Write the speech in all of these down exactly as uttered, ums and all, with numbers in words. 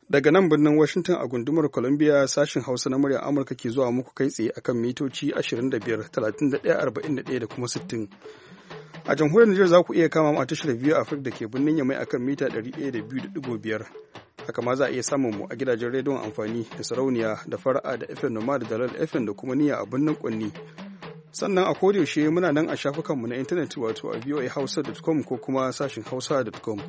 Daga nan birnin Washington a gundumar Columbia sashin Hausa na muryar Amurka ke zuwa muku kai tsaye akan mitoci ashirin da biyar, talatin da ɗaya, arba'in da ɗaya da kuma sittin. A jamhuriyar Nijar za ku iya kama mu a tashar biyu Afirka da ke birnin Yamai akan mita ɗari ɗaya da biyu da ɗigo biyar. Haka ma za a iya samun mu a gidajen rediyon amfani da sarauniya da fara'a da F M Noma da Dalal F M da kuma niyya a birnin Kwanni. Sannan a kodayaushe muna nan a shafukanmu na intanet wato a voa hausa dot com ko kuma sashin hausa dot com.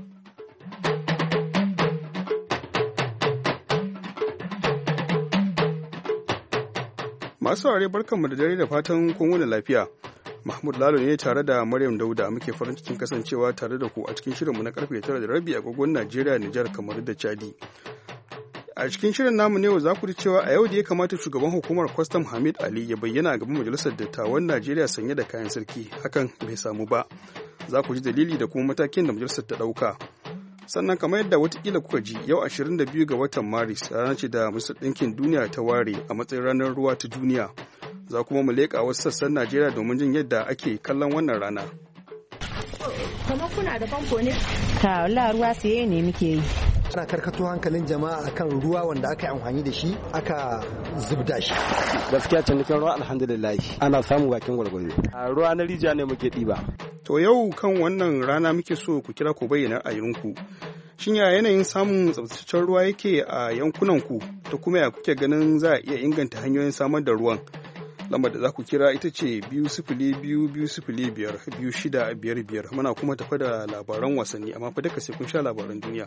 Masu saurare barkanmu da dare da fatan kun wuni lafiya. Mahmud Lalo ne tare da Maryam Dauda muke farin cikin kasancewa tare da ku a cikin shirinmu na karfe tara da rabi agogon Najeriya, Nijar, kamar da Chadi. A cikin shirin namu ne za ku ji cewa a yau da ya kamata shugaban hukumar kwastam Hamid Ali ya bayyana a gaban majalisar dattawan Najeriya sanye da kayan sarki, hakan bai samu ba. Za ku ji dalili da kuma matakin da majalisar ta ɗauka. Sannan kamar yadda watakila kuka ji yau ashirin da biyu ga watan Maris rana ce da Majalisar Ɗinkin Duniya ta ware a matsayin ranar ruwa ta duniya. Za kuma mu leƙa wasu sassan Najeriya domin jin yadda ake kallon wannan rana. Kamar kuna da famfo ne? Ka wala ruwa siye ne muke yi. Ana karkato hankalin jama'a akan ruwa wanda aka yi amfani da shi aka zubda shi. Gaskiya cinikin ruwa alhamdulillah ana samu bakin gwargwaro. Ruwa na rijiya ne muke ɗiba. To yau kan wannan rana muke so ku kira ku bayyana ra'ayinku. Shin ya yanayin samun tsabtataccen ruwa yake a yankunanku da kuma ya kuke ganin za a iya inganta hanyoyin samar da ruwan? Lambar da za ku kira ita ce biyu sifili biyu biyu sifili biyar biyu shida biyar biyar. Muna kuma tafa da labaran wasanni amma fa duka sai kun sha labaran duniya.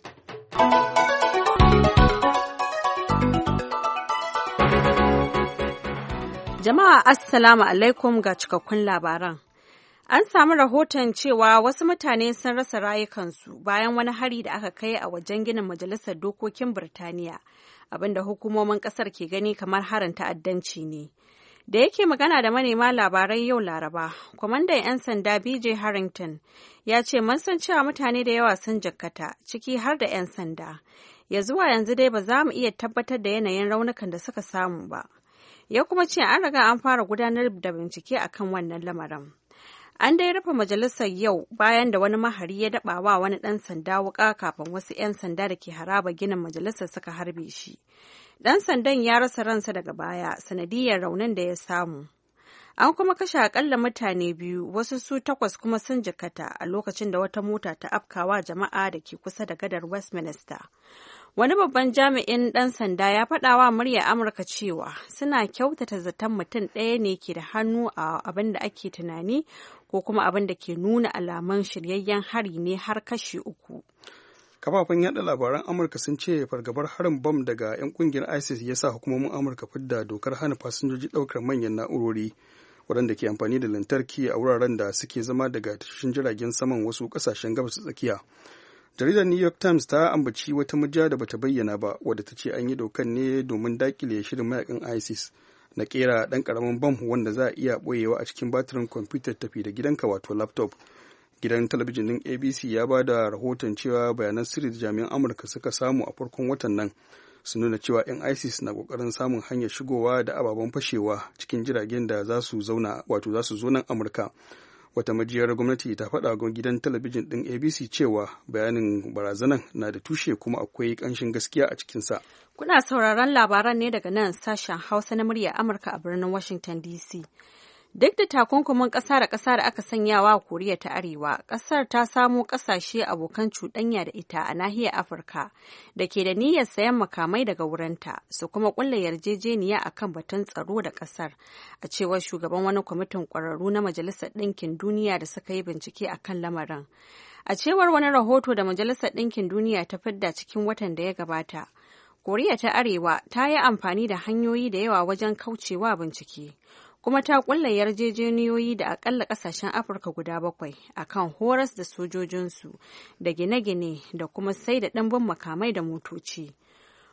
Jama'a assalamu alaikum ga cikakkun labaran. An samu rahoton cewa wasu mutane sun rasa rayukansu bayan wani hari da aka kai a wajen ginin Majalisar Dokokin Birtaniya, abinda hukumomin kasar ke gani kamar harin ta'addanci ne. Da yake magana da manema labarai yau Laraba, kwamandan 'yan sanda B J Harrington ya ce mun san cewa mutane da yawa sun jikkata, ciki har da 'yan sanda. Ya zuwa yanzu dai ba za mu iya tabbatar da yanayin raunukan da suka samu ba. Ya kuma ce an riga an fara gudanar da bincike akan wannan lamarin. An dai rufe majalisar yau bayan da wani mahari ya daba wa wani ɗan sanda wuƙa kafin wasu 'yan sanda da ke haraba ginin majalisar suka harbe shi. Ɗan sandan ya rasa ransa daga baya sanadiyar raunin da ya samu. An kuma kashe akalla mutane biyu, wasu su takwas kuma sun jikkata a lokacin da wata mota ta afkawa jama'a da ke kusa da gadar Westminster. Wani babban jami'in ɗan sanda ya faɗa wa murya Amurka cewa suna kyautata zaton mutum ɗaya ne ke da hannu a abin da ake tunani ko kuma abin da ke nuna alamun shiryayyen hari ne har kashi uku. Kafafen yada labaran Amurka sun ce fargabar harin bam daga 'yan kungiyar ISIS ya sa hukumomin Amurka fidda dokar hana fasinjoji ɗaukar manyan na'urori waɗanda ke amfani da lantarki a wuraren da suke zama daga tashoshin jiragen saman wasu ƙasashen gabas tsakiya. Jaridar New York Times ta ambaci wata majiya da bata bayyana ba wadda ta ce an yi dokan ne domin dakile shirin mayakan ISIS na kera ɗan ƙaramin bam wanda za a iya ɓoyewa a cikin batirin kwamfutar tafi da gidanka wato laptop. Gidan talabijin ɗin A B C ya ba da rahoton cewa bayanan sirri da jami'an Amurka suka samu a farkon watan nan su nuna cewa 'yan ISIS na ƙoƙarin samun hanyar shigowa da ababen fashewa cikin jiragen da za su zauna wato za su zo nan Amurka. Wata majiyar gwamnati ta faɗa ga gidan talabijin ɗin A B C cewa bayanin barazanan na da tushe kuma akwai ƙanshin gaskiya a cikinsa. Kuna sauraron labaran ne daga nan sashen Hausa na murya Amurka a birnin Washington D C. Duk da takunkumin ƙasa da ƙasa da aka sanya wa Koriya ta Arewa, ƙasar ta samo ƙasashe abokan cuɗanya da ita a nahiyar Afirka da ke da niyyar sayan makamai daga wurinta su kuma ƙulla yarjejeniya a kan batun tsaro da ƙasar, a cewar shugaban wani kwamitin ƙwararru na Majalisar Ɗinkin Duniya da suka yi bincike a kan lamarin. A cewar wani rahoto da Majalisar Ɗinkin Duniya ta fidda cikin watan da ya gabata, Koriya ta Arewa ta yi amfani da hanyoyi da yawa wajen kaucewa bincike. Kuma ta kulla yarjejeniyoyi da akalla kasashen Afirka guda bakwai akan horas da sojojinsu da gine-gine da kuma sai da ɗimbin makamai da motoci.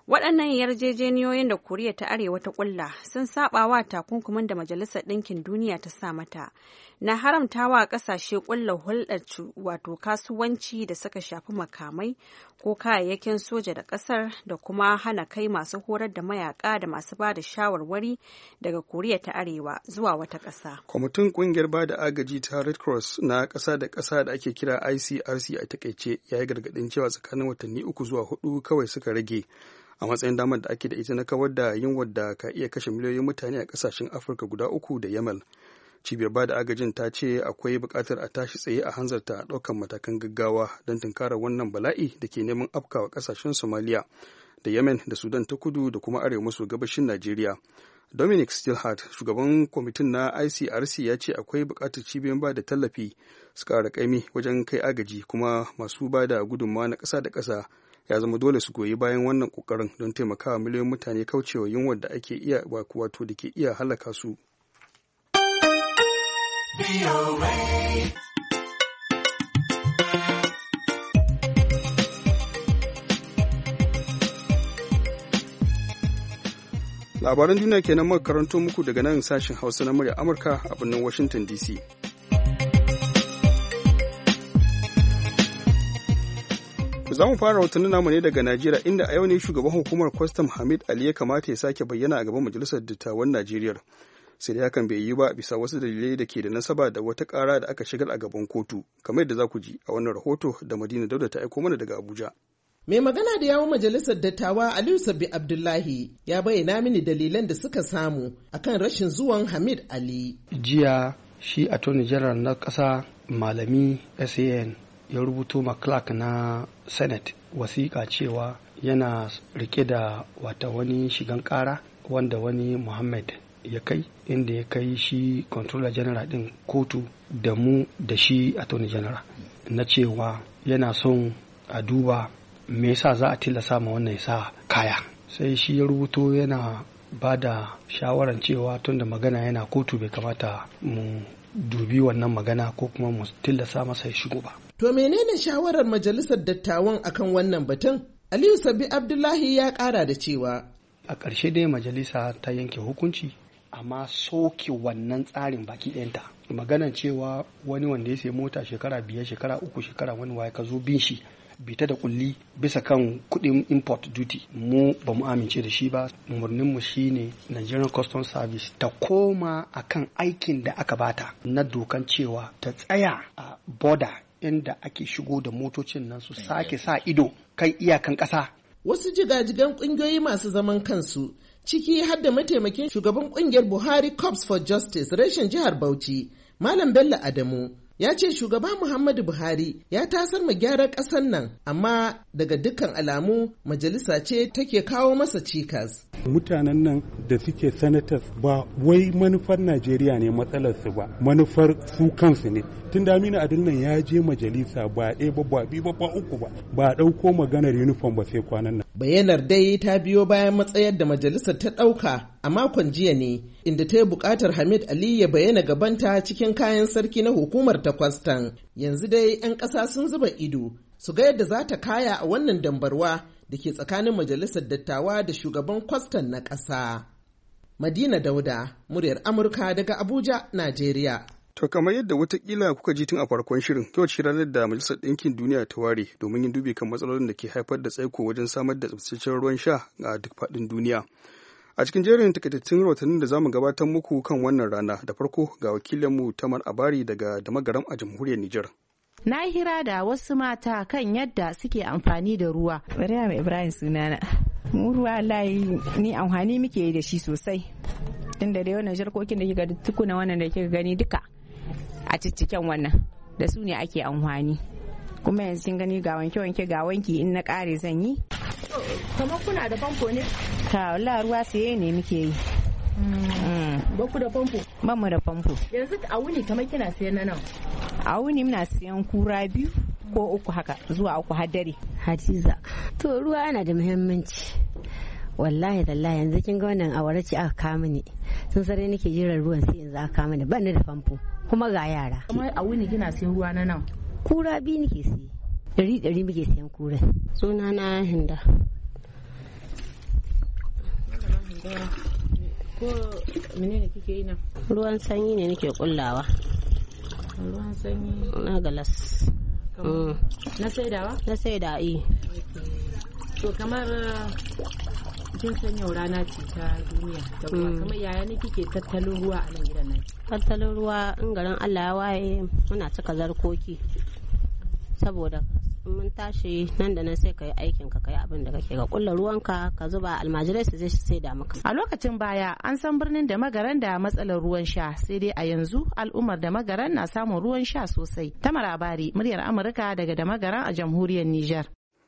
Waɗannan yarjejeniyoyin da Koriya ta Arewa ta ƙulla sun saba wa takunkumin da Majalisar Ɗinkin Duniya ta sa mata na haramtawa ƙasashe ƙulla hulɗar wato kasuwanci da suka shafi makamai ko kayayyakin soja da ƙasar da kuma hana kai masu horar da mayaka da masu ba da shawarwari daga Koriya ta Arewa zuwa wata ƙasa. Kwamitin ƙungiyar ba da agaji ta Red Cross na ƙasa da ƙasa da ake kira I C R C a takaice ya yi gargaɗin cewa tsakanin watanni uku zuwa hudu kawai suka rage a matsayin damar da ake da ita na kawar da yunwar da ka iya kashe miliyoyin mutane a ƙasashen Afirka guda uku da Yamal. Cibiyar bada agajin ta ce akwai buƙatar a tashi tsaye a hanzarta ɗaukan matakan gaggawa don tunkarar wannan bala'i da ke neman afkawa ƙasashen Somalia da Yemen da Sudan ta kudu da kuma arewa maso gabashin Najeriya. Dominic Stillhart, shugaban kwamitin na I C R C, ya ce akwai buƙatar cibiyoyin ba da tallafi su ƙara ƙaimi wajen kai agaji, kuma masu ba da gudunmawa na ƙasa da ƙasa ya zama dole su goyi bayan wannan ƙoƙarin don taimakawa miliyoyin mutane kaucewa yunwar da ake iya wato da ke iya halaka su. Labaran duniya kenan muka karanto muku daga nan sashen Hausa na murya Amurka a birnin Washington D C. Za mu fara rahotannin namu ne daga Najeriya, inda a yau ne shugaban hukumar kwastam Hamid Ali ya kamata ya sake bayyana a gaban Majalisar Dattawan Najeriya. Sai dai hakan bai yi ba bisa wasu dalilai da ke da nasaba da wata ƙara da aka shigar a gaban kotu, kamar yadda za ku ji a wannan rahoto da Madina Dauda ta aiko mana daga Abuja. Mai magana da yawun majalisar dattawa Aliyu Sabbi Abdullahi ya bayyana mini dalilan da suka samu akan rashin zuwan Hamid Ali. Jiya shi Attorney General na ƙasa Malami S A N ya rubuto ma clerk na Senate wasiƙa cewa yana rike da wata wani shigan ƙara wanda wani Muhammad ya kai, inda ya kai shi Controller General ɗin kotu da mu da shi Attorney General na cewa yana son a duba me yasa za a tilasta ma wannan ya sa kaya. Sai shi ya rubuto yana ba da shawaran cewa tunda magana yana kotu bai kamata mu dubi wannan magana ko kuma mu tilasta masa ya shigo ba. To menene shawarar majalisar dattawan akan wannan batun? Aliyu Sabbi Abdullahi ya ƙara da cewa a ƙarshe dai majalisa ta yanke hukunci, amma soke wannan tsarin baki ɗayanta. Maganan cewa wani wanda ya sayi mota shekara biyar shekara uku shekara wani waye ka zo bin shi bita da kulli bisa kan kudin import duty, mu ba mu amince da shi ba. Umarninmu shine Nigerian Customs Service ta koma akan aikin da aka bata na dokan cewa ta tsaya a border inda ake shigo da motocin nan, su sake sa ido kan iyakan ƙasa. Wasu jigajigan ƙungiyoyi masu zaman kansu ciki har da mataimakin shugaban ƙungiyar Buhari Corps for Justice reshen jihar Bauchi, Malam Bello Adamu, ya ce shugaba Muhammadu Buhari ya tasar ma gyaran ƙasar nan, amma daga dukkan alamu majalisa ce take kawo masa cikas. Mutanen nan da suke senators ba wai manufar Najeriya ne matsalarsu ba, manufar su kansu ne. Tun da Aminu Adil nan ya je majalisa ba ɗaya ba ba biyu ba ba uku ba, ba ɗauko maganar uniform ba sai kwanan nan. Bayanar dai ta biyo bayan matsayar da majalisar ta ɗauka a makon jiya ne, inda ta yi buƙatar Hamid Ali ya bayyana gabanta cikin kayan sarki na hukumar ta kwastan. Yanzu dai 'yan ƙasa sun zuba ido su ga yadda za ta kaya a wannan dambarwa da ke tsakanin majalisar dattawa da shugaban kwastan na ƙasa. Madina Dauda, muryar Amurka daga Abuja, Najeriya. To kamar yadda watakila kuka ji tun a farkon shirin, yau ce ranar da Majalisar Ɗinkin Duniya ta ware domin yin dubi kan matsalolin da ke haifar da tsaiko wajen samar da tsabtataccen ruwan sha a duk faɗin duniya. A cikin jerin takaitattun rahotannin da za mu gabatar muku kan wannan rana, da farko ga wakilinmu Tamar Abari daga Damagaram a jamhuriyar Nijar. Na hira da wasu mata kan yadda suke amfani da ruwa. Maryam Ibrahim sunana. Mu ruwa layi ni amfani muke da shi sosai. Tunda da wannan jarkokin da kika tukuna wannan da kika gani duka a cikin wannan da su ne ake amfani. Kuma yanzu kin gani ga wanke wanke ga wanki in na kare zan yi. Kamar kuna da famfo ne? Ka wallahi ruwa saye ne muke yi. Ba ku da famfo? Ba mu da famfo. Yanzu a wuni kamar kina sayan na nan? A wuni muna siyan kura biyu ko uku haka zuwa uku har dare. Hadiza, to ruwa yana da muhimmanci. Wallahi tallahi yanzu kin ga wannan awara ce aka kama ni. Sun sare nake jiran ruwan sai yanzu aka kama ni, ban da famfo kuma ga yara. Kuma a wuni kina siyan ruwa na nan? Kura biyu nake siye. Dari dari muke siyan kura. Sunana Hinda. ko menene kike yi nan? Ruwan sanyi ne nake kullawa. Ruwan sanyi na galas. Na saidawa? Na saida yi. To kamar kin san yau rana ce ta duniya ta ruwa, kamar yaya ne kike tattalin ruwa a nan gidan nan? Tattalin ruwa in garin Allah ya waye muna cika zarkoki saboda mun tashi nan da nan sai ka yi aikin ka kai abin da kake ga kulla ruwanka ka zuba almajirai su zai sai da maka. A lokacin baya an san birnin da magaran da matsalar ruwan sha, sai dai a yanzu al'ummar da magaran na samun ruwan sha sosai. Tamar Abari, muryar Amurka daga da magaran a jamhuriyar Nijar.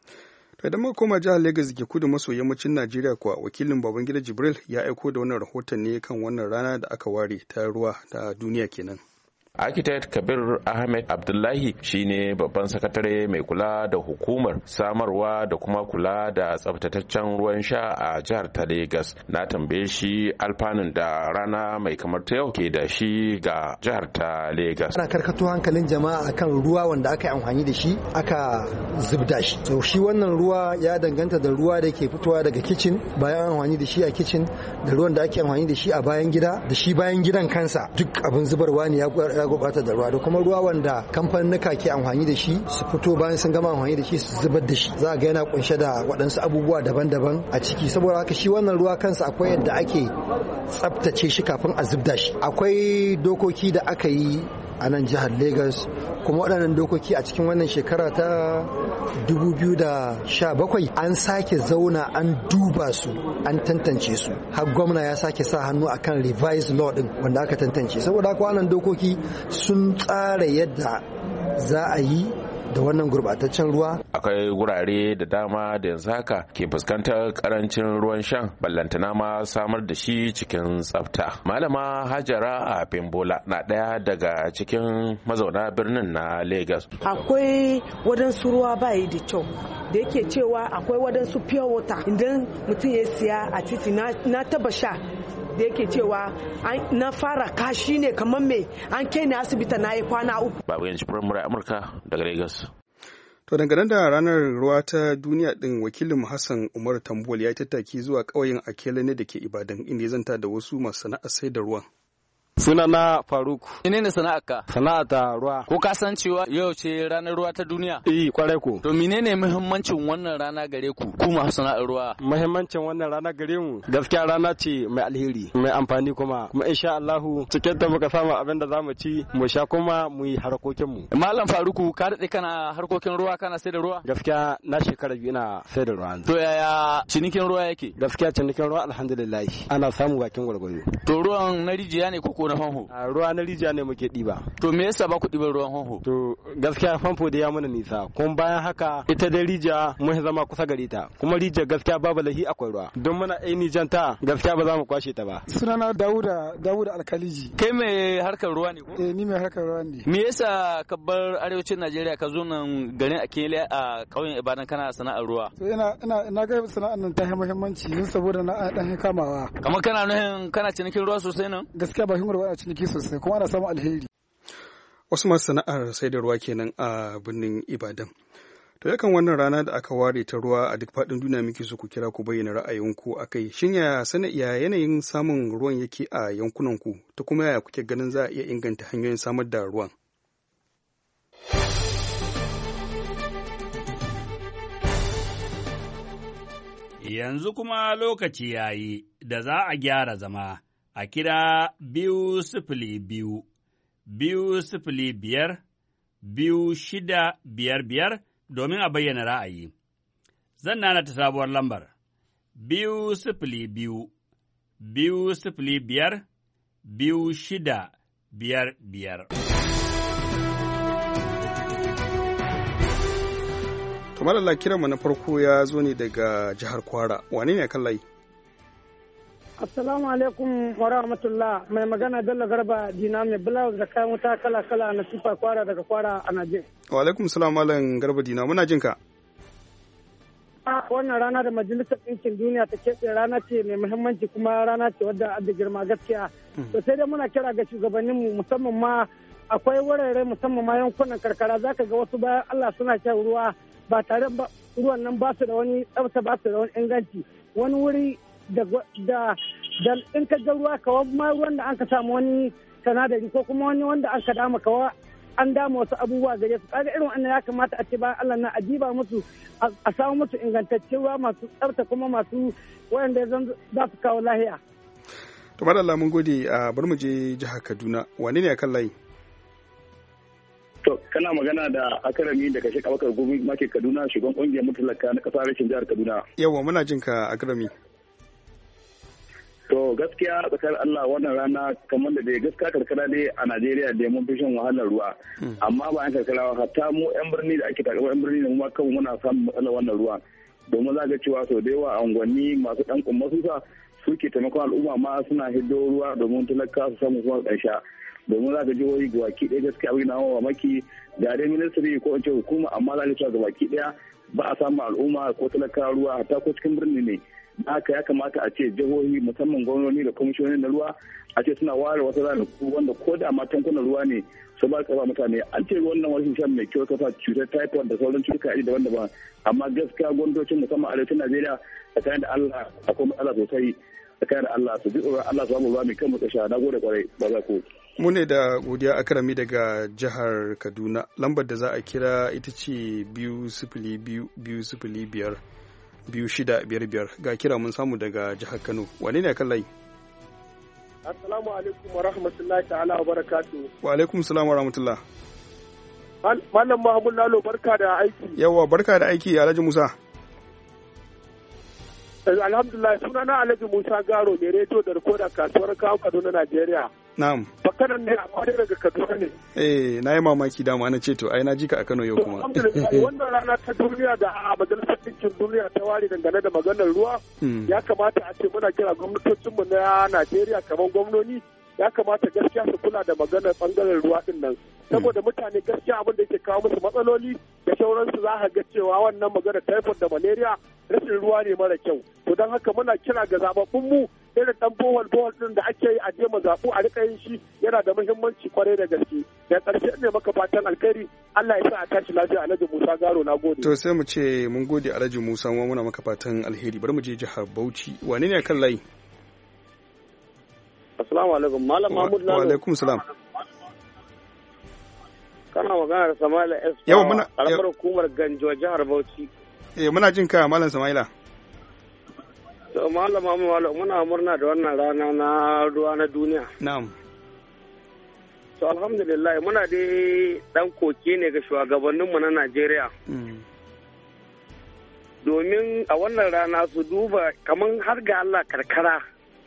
Idan muka koma jihar Lagos ke kudu maso yammacin Najeriya kuwa, wakilin Babangida Jibril ya aiko da wannan rahoton ne kan wannan rana da aka ware ta ruwa ta duniya kenan. Architect Kabir Ahmed Abdullahi shine babban sakatare mai kula da hukumar samarwa da kuma kula da tsabtataccen ruwan sha a jihar ta Lagos. Na tambaye shi alfanun da rana mai kamar ta yau ke da shi ga jihar ta Lagos. Ana karkato hankalin jama'a akan ruwa wanda aka yi amfani da shi aka zubda shi. So shi wannan ruwa ya danganta da ruwa da ke fitowa daga kitchen bayan amfani da shi a kitchen, da ruwan da ake amfani da shi a bayan gida, da shi bayan gidan kansa duk abin zubarwa ne ya ya gurɓata da ruwa, da kuma ruwa wanda kamfanuka ke amfani da shi su fito bayan sun gama amfani da shi su zubar da shi. Za ga yana kunshe da waɗansu abubuwa daban-daban a ciki, saboda haka shi wannan ruwa kansa akwai yadda ake tsaftace shi kafin a zubda shi. Akwai dokoki da aka yi a nan jihar Lagos, kuma waɗannan dokoki a cikin wannan shekara ta dubu biyu da sha bakwai an sake zauna an duba su an tantance su, har gwamna ya sake sa hannu akan revised law din wanda aka tantance. Saboda haka wannan dokoki sun tsara yadda za a yi da wannan gurbataccen ruwa. Akwai gurare da dama da yanzu haka ke fuskantar karancin ruwan shan, ballantana ma samar da shi cikin tsafta. Malama Hajara a Pembola na ɗaya daga cikin mazauna birnin na Lagos. Akwai wadansu ruwa bayi da kyau da yake cewa akwai wadansu pure water idan mutum ya siya a titi na taba sha da yake cewa na fara kashi ne kamar me an kai ni asibiti na yi kwana uku. Babu yanci firamare Amurka daga Lagos. To dangane da ranar ruwa ta duniya din, wakilin Hassan Umar Tambol ya yi tattaki zuwa ƙauyen Akele ne da ke Ibadan, inda ya zanta da wasu masu sana'ar sai da ruwan. Suna na Faruk. Menene sana'arka? Sana'ata ruwa. Ko ka san cewa yau ce ranar ruwa ta duniya? Eh, kwarai ko. To menene muhimmancin wannan rana gare ku, ku masu sana'ar ruwa? Muhimmancin wannan rana gare mu, gaskiya rana ce mai alheri, mai amfani kuma. Kuma insha Allah cikin ta muka samu abin da zamu ci, mu sha kuma mu yi harkokin mu. Malam Faruku, ka dade kana harkokin ruwa, kana sai da ruwa? Gaskiya na shekara biyu ina sai da ruwa. To yaya cinikin ruwa yake? Gaskiya cinikin ruwa alhamdulillah ana samu bakin gwargwado. To ruwan na rijiya ne ko na famfo? Ruwa na rijiya ne muke ɗiba. To me yasa ba ku ɗiban ruwan famfo? To gaskiya famfo da ya mana nisa, kuma bayan haka ita dai rijiya mun zama kusa gare ta, kuma rijiya gaskiya babu lahi akwai ruwa, don muna aini janta gaskiya ba za mu kwashe ta ba. Sunana Dawuda Dawuda Alkaliji. Kai mai harkar ruwa ne ko? Eh, ni mai harkar ruwa ne. Me yasa ka bar arewacin Najeriya ka zo nan garin Akele a ƙauyen Ibadan kana sana'ar ruwa? To ina ina ina ga sana'ar nan ta muhimmanci don saboda na dan kamawa. Kamar kana nuhin kana cinikin ruwa sosai nan? Gaskiya ba hin ruwa a ciniki sosai, kuma ana samun alheri. Wasu masu sana'ar sai da ruwa kenan a birnin Ibadan. To yakan wannan rana da aka ware ta ruwa a duk faɗin duniya muke so ku kira ku bayyana ra'ayinku a kai. Shin ya sana iya yanayin samun ruwan yake a yankunanku, ta kuma yaya kuke ganin za a iya inganta hanyoyin samar da ruwan? Yanzu kuma lokaci ya yi da za a gyara zama a kira biyu sifili biyu, biyu sifili biyar, biyu shida biyar biyar domin a bayyana ra'ayi. Zan nana ta sabuwar lambar, biyu sifili biyu, biyu sifili biyar, biyu shida biyar biyar. Kamar Allah, kiranmu na farko ya zo ne daga jihar Kwara. Wane ne kan layi? Assalamu alaikum wa rahmatullah. Mai magana Bello Garba Dina mai blouse da kayan wuta kala-kala na sifa Kwara daga Kwara a Najeriya. Wa alaikum salam Malam Garba Dina, muna jin ka. Wannan rana da Majalisar Ɗinkin Duniya ta keɓe rana ce mai muhimmanci, kuma rana ce wadda da girma gaskiya. To sai dai muna kira ga shugabanninmu, musamman ma akwai wurare musamman ma yankunan karkara, zaka ga wasu bayan Allah suna shan ruwa ba tare ba, ruwan nan ba su da wani tsafta, ba su da wani inganci. Wani wuri da da in ka ga ruwa kawai ma ruwan da an ka samu wani sanadari ko kuma wani wanda an ka dama kawai an dama wasu abubuwa gare su kaga irin wannan ya kamata a ce bayan Allah na adiba musu a samu musu ingantaccen ruwa masu tsafta kuma masu wanda za su kawo lahiya. To madalla mun gode a bar mu je jihar Kaduna wane ne a kan layi? To kana magana da Akarami daga Sheikh Abubakar Gumi make Kaduna shugaban kungiyar mutalaka na kasar rashin jihar Kaduna. Yawa muna jin ka Akarami. To gaskiya tsakar Allah wannan rana kamar da dai gaskiya karkara dai a Najeriya da mun fi shan wahalar ruwa. Amma ba an karkara hatta mu yan birni da ake takaba yan birni ne mu kanmu muna samun matsalar wannan ruwa. Domin za ga cewa sau da yawa a unguwanni masu dan kumma susa suke taimakon al'umma ma suna hiddo ruwa domin talaka su samu kuma ɗan sha. Domin za ka jihohi ga baki ɗaya gaskiya abin na hawa maki da dai ministry ko in ce hukuma amma za ka cewa ga baki ɗaya ba a samu al'umma ko talaka ruwa hatta ko cikin birni ne. Haka ya kamata a ce jihohi musamman gwamnoni da kwamishinoni na ruwa a ce suna ware wasu ranaku wanda ko da ma tankunan ruwa ne su ba ka ba mutane an ce wannan wani shan mai kyau kafa cutar typhoid da sauran cutuka iri daban-daban amma gaskiya gwamnatocin musamman arewacin Najeriya tsakanin da Allah akwai matsala sosai tsakanin da Allah su ji tsoron Allah su samu ruwa mai kan mutsasha na gode kwarai ba za ku. Mu ne da godiya Akarami daga jihar Kaduna lambar da za a kira ita ce biyu sifili biyu biyu sifili biyar biyu shida biyar biyar ga kira mun samu daga jihar Kano wane ne kan layi? Assalamu alaikum wa rahmatullahi ta'ala wa barakatuhu. Wa alaikum salam wa rahmatullah. Malam Muhammad Lalo barka da aiki. Yawa barka da aiki Alhaji Musa. Alhamdulillah sunana Alhaji Musa Garo ne rediyo da rikoda kasuwar kawo Kaduna Najeriya. Na'am. Bakanan ne amma daga Kaduna ne. Eh na yi mamaki dama na ce to ai na ji ka a Kano yau kuma. Alhamdulillah wannan rana ta duniya da a majalisar ɗinkin duniya ta ware dangane da maganar ruwa ya kamata a ce muna kira gwamnatocinmu na Najeriya kamar gwamnoni ya kamata gaskiya su kula da maganar bangaren ruwa din nan. Saboda mutane gaskiya abin da yake kawo musu matsaloli da sauransu za ka ga cewa wannan maganar typhoid da malaria rashin ruwa ne mara kyau. To don haka muna kira ga zababbun mu irin dan bohol bohol din da ake yi a je mazaɓu a rika yin shi yana da muhimmanci kwarai da gaske. Da ƙarshe ne maka fatan alkhairi Allah ya sa a tashi lafiya Alhaji Musa Garo na gode. To sai mu ce mun gode Alhaji Musa mu muna maka fatan alheri bari mu je jihar Bauchi wane ne kan layi? Assalamu alaikum Malam Mahmud Lalo. Wa alaikum salam. Kana magana da Sama'ila S. Yawa muna karamar hukumar Ganjo jihar Bauchi. Eh muna jin ka Malam Sama'ila. To Malam Mahmud muna murna da wannan rana na ruwa na duniya. Na'am. To alhamdulillah muna dai dan koke ne ga shugabanninmu na Najeriya. Domin a wannan rana su duba kaman har ga Allah karkara.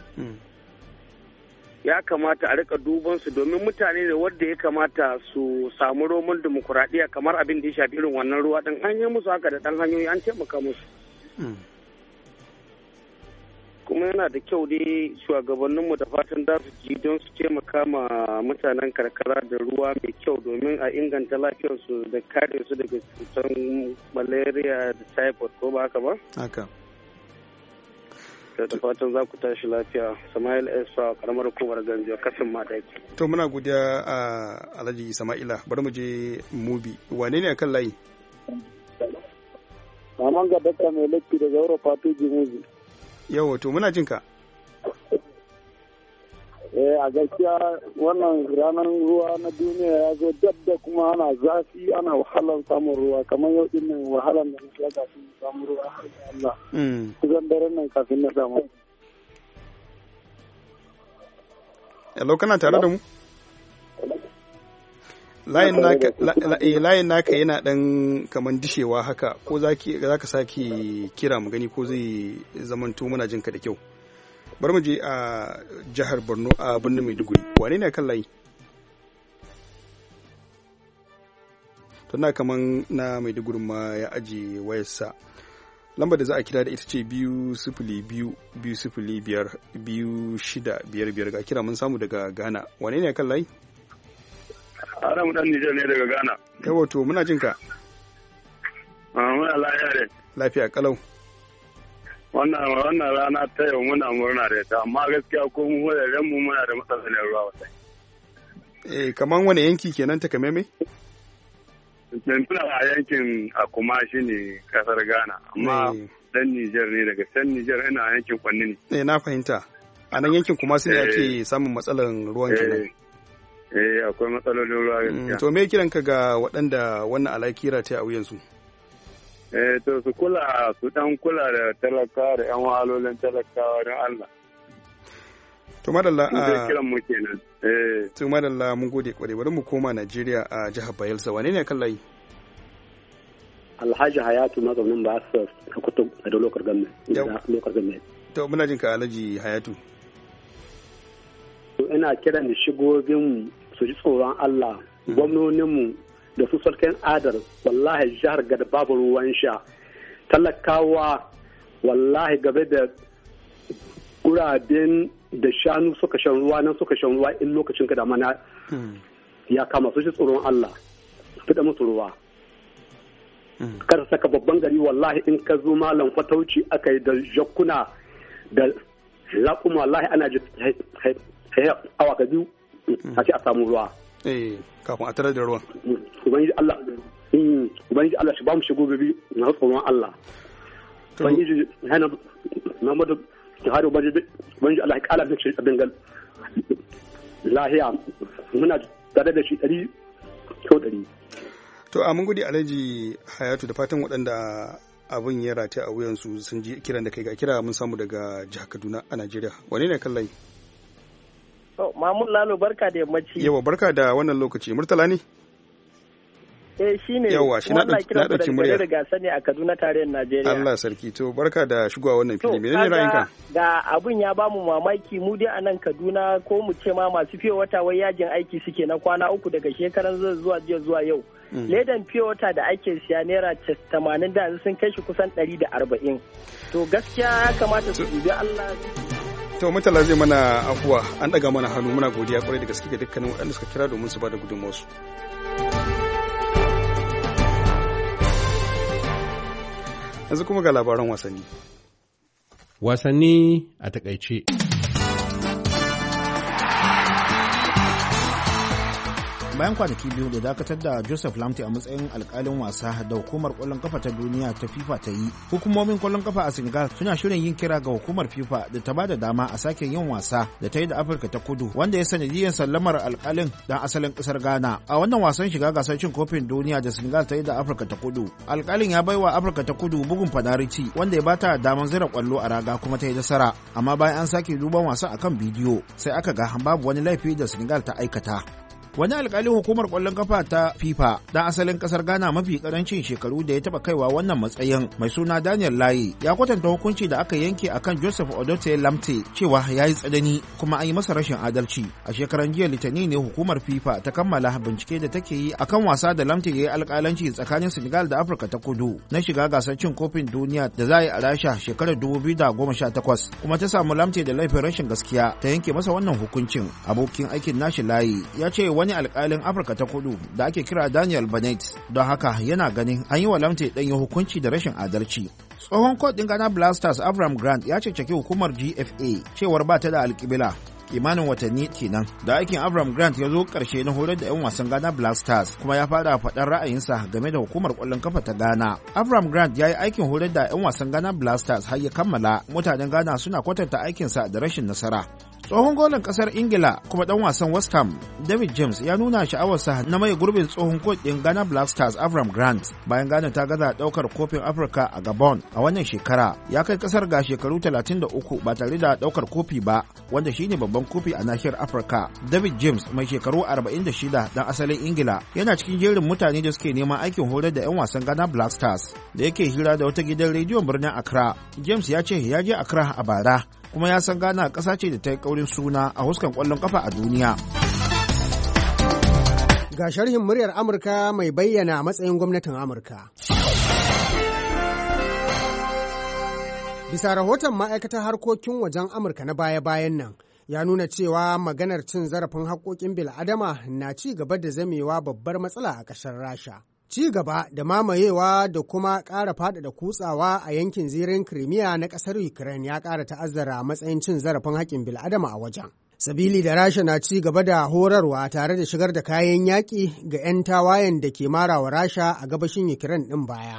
Ya kamata a rika duban su domin mutane ne wanda ya kamata su samu roman demokuraɗiyya kamar abin da ya shafi irin wannan ruwa ɗin an yi musu haka da ɗan hanyoyi an taimaka musu. Kuma yana da kyau dai shugabanninmu da fatan za su ji don su taimaka ma mutanen karkara da ruwa mai kyau domin a inganta lafiyarsu da kare su daga cutar malaria da typhoid ko ba haka ba? Haka. da fatan za ku tashi lafiya. Sama'il Esfa karamar hukumar Ganjo kasin Madaki. To muna godiya a Alhaji Sama'ila bari mu je Mubi wane ne akan layi? Maman ga daka mai latti daga Europa Tuji Mubi. Yawa to muna jin ka. Eh a gaskiya wannan ranar ruwa na duniya ya zo dab da kuma ana zafi ana wahalar samun ruwa kamar yau din nan wahalar da na shiga kafin samun ruwa har da Allah. Kusan daren nan kafin na samu. Hello kana tare da mu? Layin naka layin naka yana dan kaman dishewa haka ko zaki zaka sake kira mu gani ko zai zamanto muna jin ka da kyau. Bari mu je a jihar Borno a birnin Maiduguri wane ne kan layi? Tana kaman na Maiduguri ma ya aje wayarsa lambar da za a kira da ita ce biyu sifili biyu biyu sifili biyar biyu shida biyar biyar ga kira mun samu daga Ghana wane ne kan layi? Adamu dan Nijar ne daga Ghana. Yawa to muna jin ka. Muna lafiya ne. Lafiya kalau. Wannan wannan rana ta yau muna murna da ita amma gaskiya ko mu wajen mu muna da matsalar ruwa wasai. Eh kaman wani yanki kenan ta kameme? Tuna a yankin Akuma shi ne kasar Ghana amma dan Nijar ne daga can Nijar ina yankin Kwanni ne. Eh na fahimta. A nan yankin kuma su ne ake samun matsalan ruwan kenan. Eh akwai matsalolin ruwa gaskiya. To me kiran ka ga waɗanda wannan alakira ta a wuyan su? Eh to su kula su dan kula da talakawa da yan wahalolin talakawa don Allah. To madalla a kiran mu kenan. Eh to madalla mun gode kware bari mu koma Najeriya a jihar Bayelsa wane ne kan layi? Alhaji Hayatu mazaunin ba su kutu da lokar gamme. Lokar gamme. To muna jin ka Alhaji Hayatu. To ina kiran da shigobin su ji tsoron Allah gwamnoninmu da su sarkin adar wallahi jihar gada babu ruwan sha talakawa wallahi gabe da guraben da shanu suka shan ruwa nan suka shan ruwa in lokacin ka da mana ya kama su ji tsoron Allah su da musu ruwa kada saka babban gari wallahi in ka zo malam fatauci aka yi da jakuna da laƙuma wallahi ana ji awa ka biyu a ce a samu ruwa eh kafin a tarar da ruwan ubangiji Allah ubangiji Allah shi ba mu shigo bibi na tsoron Allah ubangiji hana Muhammadu Buhari ubangiji Allah ya kala da shi abin gal lahiya muna tare da shi ɗari sau ɗari. To a mun gode Alhaji Hayatu da fatan waɗanda abin ya rataya a wuyansu sun ji kiran da kai ga kira mun samu daga jihar Kaduna a Najeriya. Wane ne kan layi? Mamun Lalo barka da yammaci. Yawa barka da wannan lokaci. Murtala ne? Eh shine. Yawa shi na dauki murya. Daga gasa ne a Kaduna tarayyar Najeriya. Allah sarki to barka da shigowa wannan fili. Menene ra'ayinka? Ga abun ya bamu mamaki mu dai a nan Kaduna ko mu ce ma masu fiye wata wai yajin aiki suke na kwana uku daga shekaran zuwa jiya zuwa yau. Ledan fiye wata da ake siya naira tamanin da sun kai shi kusan ɗari da arba'in. To gaskiya ya kamata su dubi Allah. To mutala zai mana afuwa an daga mana hannu muna godiya kwarai da gaske ga dukkanin waɗanda suka kira domin su ba da gudunmawarsu. Yanzu kuma ga labaran wasanni. Wasanni a takaice. Bayan kwanaki biyu da dakatar da Joseph Lamte a matsayin alkalin wasa da hukumar kwallon kafa ta duniya ta FIFA ta yi, hukumomin kwallon kafa a Senegal suna shirin yin kira ga hukumar FIFA da ta bada dama a sake yin wasa da ta yi da Afirka ta Kudu wanda ya sanadiyyar sallamar alkalin dan asalin kasar Ghana. A wannan wasan shiga gasar cin kofin duniya da Senegal ta yi da Afirka ta Kudu, alkalin ya baiwa Afirka ta Kudu bugun fanariti wanda ya bata daman zira kwallo a raga kuma ta yi nasara, amma bayan an sake duban wasan akan bidiyo sai aka ga babu wani laifi da Senegal ta aikata. Wani alkalin hukumar kwallon kafa ta FIFA dan asalin kasar Ghana mafi karancin shekaru da ya taba kaiwa wannan matsayin mai suna Daniel Layi ya kwatanta hukunci da aka yanke akan Joseph Odote Lamte cewa ya yi tsanani kuma an yi masa rashin adalci. A shekaran jiya Litinin ne hukumar FIFA ta kammala bincike da take yi akan wasa da Lamte ya yi alkalanci tsakanin Senegal da Afirka ta Kudu na shiga gasar cin kofin duniya da za a yi a Rasha shekarar dubu biyu da goma sha takwas kuma ta samu Lamte da laifin rashin gaskiya ta yanke masa wannan hukuncin. Abokin aikin nashi Layi ya ce wani alkalin Afirka ta Kudu da ake kira Daniel Bennett don haka yana ganin an yi wa Lamte ɗanyen hukunci da rashin adalci. Tsohon kot ɗin Ghana Blasters Avram Grant ya ceceki hukumar G F A cewar ba ta da alƙibila kimanin watanni kenan da aikin Avram Grant ya zo ƙarshe na horar da 'yan wasan Ghana Blasters kuma ya fara faɗar ra'ayinsa game da hukumar ƙwallon kafa ta Ghana. Avram Grant ya yi aikin horar da 'yan wasan Ghana Blasters har ya kammala, mutanen Ghana suna kwatanta aikinsa da rashin nasara. Tsohon golin kasar Ingila kuma dan wasan West Ham David James ya nuna sha'awarsa na mai gurbin tsohon coach din Ghana Black Stars Avram Grant bayan Ghana ta gaza daukar kofin Afirka a Gabon a wannan shekara. Ya kai kasar ga shekaru talatin da uku ba tare da daukar kofi ba, wanda shine babban kofi a nahiyar Afirka. David James mai shekaru arba'in da shida dan asalin Ingila yana cikin jerin mutane da suke neman aikin horar da 'yan wasan Ghana Black Stars. Da yake hira da wata gidan rediyon birnin Accra, James ya ce ya je Accra a bara kuma ya san Ghana ƙasa ce da ta yi ƙaurin suna a huskan ƙwallon ƙafa a duniya. Ga sharhin muryar Amurka mai bayyana matsayin gwamnatin Amurka. Bisa rahoton ma'aikatar harkokin wajen Amurka na baya-bayan nan, ya nuna cewa maganar cin zarafin haƙoƙin bil'adama na ci gaba da zamewa babbar matsala a ƙasar Rasha. Ci gaba da mamayewa da kuma ƙara faɗaɗa kutsawa a yankin zirin Crimea na ƙasar Ukraine ya ƙara ta'azzara matsayin cin zarafin haƙƙin bil'adama a wajen. Sabili da Rasha na ci gaba da horarwa tare da shigar da kayan yaƙi ga 'yan tawayen da ke marawa Rasha a gabashin Ukraine ɗin baya.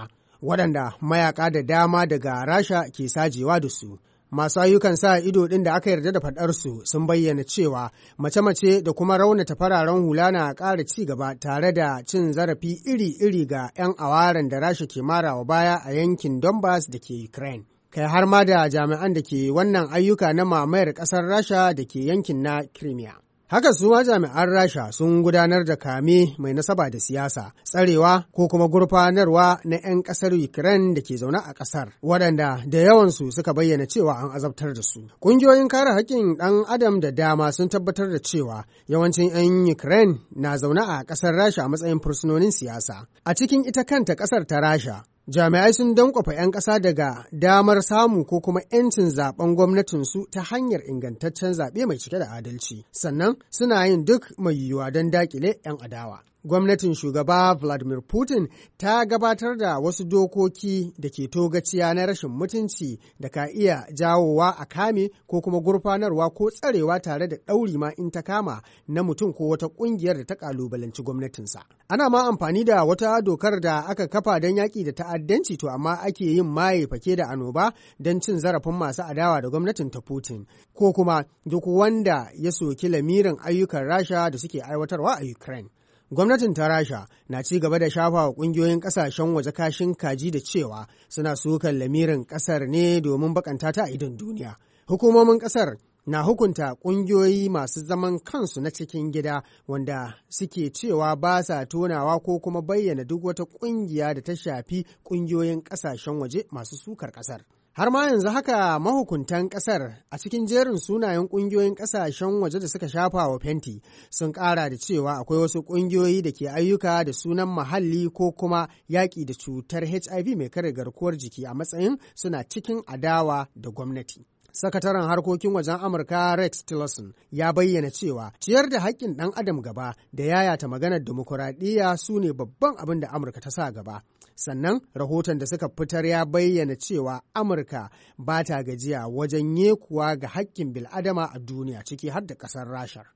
waɗanda mayaka da dama daga Rasha ke sajewa da su. Masu ayyukan sa ido ɗin da aka yarda da faɗarsu sun bayyana cewa mace-mace da kuma raunata fararen hula na ƙara ci gaba tare da cin zarafi iri-iri ga 'yan awaren da Rasha ke marawa baya a yankin Donbass da ke Ukraine. Kai har ma da jami'an da ke wannan ayyuka na mamayar ƙasar Rasha da ke yankin na Crimea. Haka su ma jami'an Rasha sun gudanar da kame mai nasaba da siyasa, tsarewa ko kuma gurfanarwa na 'yan ƙasar Ukraine da ke zaune a ƙasar, waɗanda da yawansu suka bayyana cewa an azabtar da su. Ƙungiyoyin kare haƙƙin ɗan adam da dama sun tabbatar da cewa yawancin 'yan Ukraine na zaune a ƙasar Rasha a matsayin fursunonin siyasa. A cikin ita kanta ƙasar ta Rasha, jami'ai sun dankwafa 'yan ƙasa daga damar samu ko kuma 'yancin zaben gwamnatinsu ta hanyar ingantaccen zaɓe mai cike da adalci, sannan suna yin duk mai yiwuwa don daƙile 'yan adawa. Gwamnatin shugaba Vladimir Putin ta gabatar da wasu dokoki da ke togaciya na rashin mutunci da ka iya jawowa a kame ko kuma gurfanarwa ko tsarewa tare da ɗauri ma in ta kama na mutum ko wata ƙungiyar da ta ƙalubalanci gwamnatinsa. Ana ma amfani da wata dokar da aka kafa don yaƙi da ta'addanci to amma ake yin maye fake da annoba don cin zarafin masu adawa da gwamnatin ta Putin ko kuma duk wanda ya soki lamirin ayyukan Rasha da suke aiwatarwa a Ukraine. Gwamnatin ta Rasha na ci gaba da shafa wa ƙungiyoyin ƙasashen waje kashin kaji da cewa suna sukan lamirin ƙasar ne domin bakanta ta a idon duniya. Hukumomin ƙasar na hukunta ƙungiyoyi masu zaman kansu na cikin gida wanda suke cewa ba sa tonawa ko kuma bayyana duk wata ƙungiya da ta shafi ƙungiyoyin ƙasashen waje masu sukar ƙasar. Har ma yanzu haka mahukuntan ƙasar a cikin jerin sunayen ƙungiyoyin ƙasashen waje da suka shafa wa fenti sun ƙara da cewa akwai wasu ƙungiyoyi da ke ayyuka da sunan muhalli ko kuma yaƙi da cutar H I V mai kare garkuwar jiki a matsayin suna cikin adawa da gwamnati. Sakataren harkokin wajen Amurka Rex Tillerson ya bayyana cewa ciyar da haƙƙin ɗan adam gaba da yayata maganar dimokuraɗiyya su ne babban abin da Amurka ta sa gaba. Sannan rahoton da suka fitar ya bayyana cewa Amurka ba ta gajiya wajen yekuwa ga haƙƙin bil'adama a duniya ciki har da ƙasar Rashar.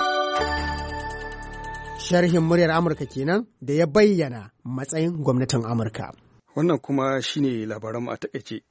Sharhin muryar Amurka kenan da ya bayyana matsayin gwamnatin Amurka. Wannan kuma shine labaran a taƙaice.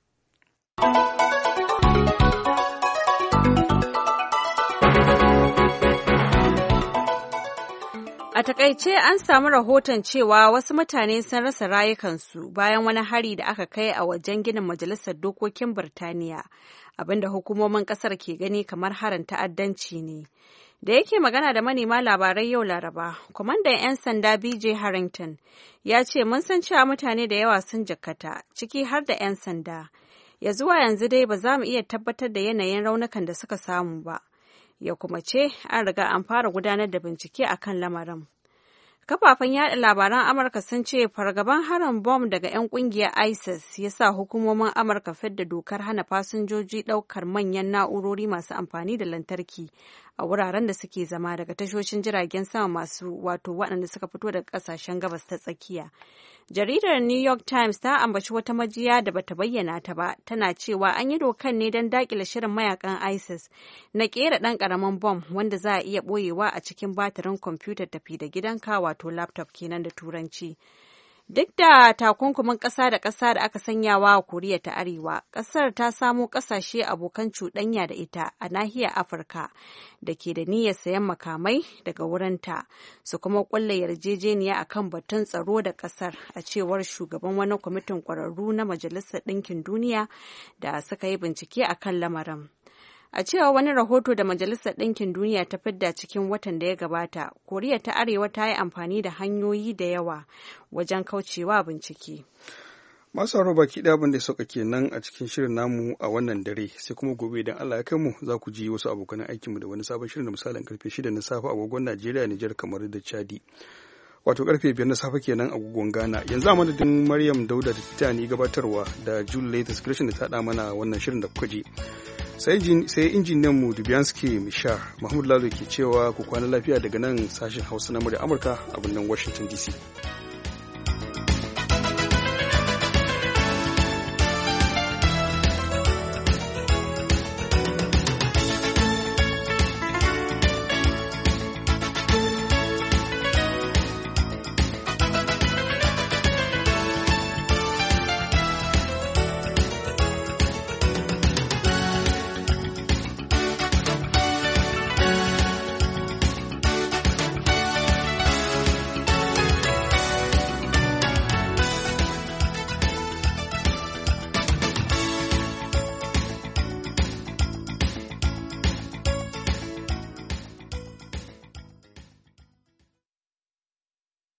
A takaice an samu rahoton cewa wasu mutane sun rasa rayukansu bayan wani hari da aka kai a wajen ginin Majalisar Dokokin Birtaniya, abinda hukumomin kasar ke gani kamar harin ta'addanci ne. Da yake magana da manema labarai yau Laraba, kwamandan 'yan sanda B J Harrington ya ce mun san cewa mutane da yawa sun jikkata, ciki har da 'yan sanda. Ya zuwa yanzu dai ba za mu iya tabbatar da yanayin raunukan da suka samu ba. Ya kuma ce an riga an fara gudanar da bincike a kan lamarin. Kafafen yada labaran Amurka sun ce fargaban harin bom daga 'yan kungiyar ISIS ya sa hukumomin Amurka fidda dokar hana fasinjoji ɗaukar manyan na'urori masu amfani da lantarki a wuraren da suke zama daga tashoshin jiragen sama masu wato waɗanda suka fito daga ƙasashen gabas ta tsakiya. Jaridar New York Times ta ambaci wata majiya da bata bayyana ta ba, tana cewa an yi dokan ne don dakile shirin mayakan ISIS na kera ɗan ƙaramin bom wanda za a iya ɓoyewa a cikin batirin kwamfutar tafi da gidanka wato laptop kenan da turanci. Duk da takunkumin ƙasa da ƙasa da aka sanyawa a Koriya ta Arewa, ƙasar ta samo ƙasashe abokan cuɗanya da ita a nahiyar Afirka da ke da niyyar sayan makamai daga wurinta su kuma ƙulla yarjejeniya a kan batun tsaro da ƙasar, a cewar shugaban wani kwamitin ƙwararru na Majalisar Ɗinkin Duniya da suka yi bincike a kan lamarin. A cewa wani rahoto da Majalisar Ɗinkin Duniya ta fidda cikin watan da ya gabata, Koriya ta Arewa ta yi amfani da hanyoyi da yawa wajen kaucewa bincike. Masu haro baki ɗaya abin da ya sauka kenan a cikin shirin namu a wannan dare, sai kuma gobe idan Allah ya kai mu za ku ji wasu abokan aikinmu da wani sabon shirin da misalin karfe shida na safe agogon Najeriya, Nijar, kamar da Chadi. Wato karfe biyar na safe kenan agogon Ghana. Yanzu a madadin Maryam Dauda da Titani gabatarwa da Jule Latest Christian da ta haɗa mana wannan shirin da kuka ji. sai injiniyan mu Dubianski Mishar Mahmud Lalo ke cewa ku kwana lafiya daga nan sashen Hausa na murya Amurka a birnin Washington D C.